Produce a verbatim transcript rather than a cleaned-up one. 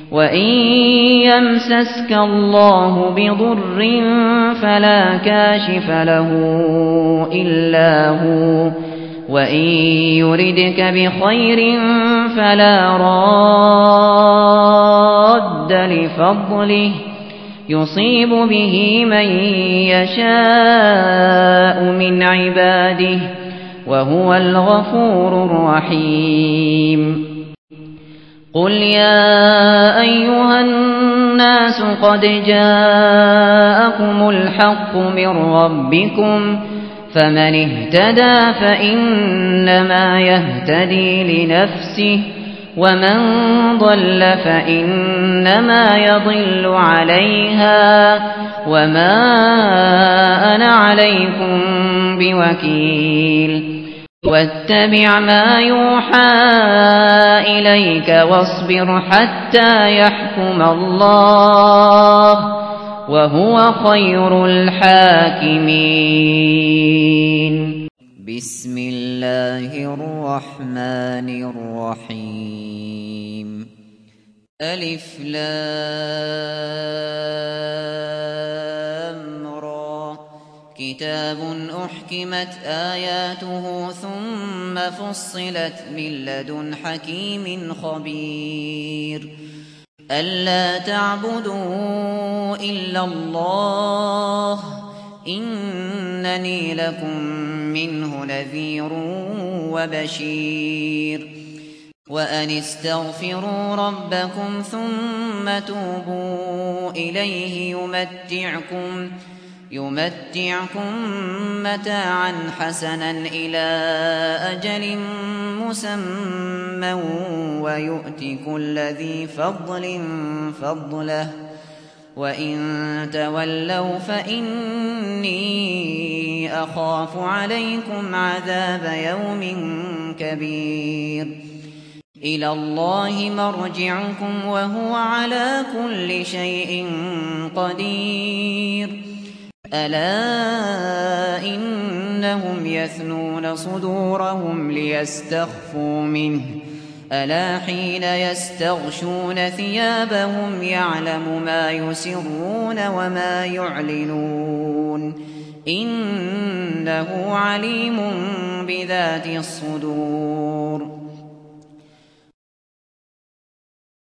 وإن يمسسك الله بضر فلا كاشف له إلا هو، وإن يردك بخير فلا راد لفضله يصيب به من يشاء من عباده وهو الغفور الرحيم. قل يا أيها الناس قد جاءكم الحق من ربكم، فمن اهتدى فإنما يهتدي لنفسه، ومن ضل فإنما يضل عليها، وما أنا عليكم بوكيل. واتبع ما يوحى إليك واصبر حتى يحكم الله وهو خير الحاكمين. بسم الله الرحمن الرحيم. ألف لام را، كتاب أحكمت آياته ثم فصلت من لدن حكيم خبير. ألا تعبدوا إلا الله إنني لكم منه نذير وبشير. وأن استغفروا ربكم ثم توبوا إليه يمتعكم يمتعكم متاعا حسنا إلى أجل مسمى ويؤت كل ذي فضل فضله، وإن تولوا فإني أخاف عليكم عذاب يوم كبير. إلى الله مرجعكم وهو على كل شيء قدير. ألا إنهم يثنون صدورهم ليستخفوا منه، ألا حين يستغشون ثيابهم يعلم ما يسرون وما يعلنون إنه عليم بذات الصدور.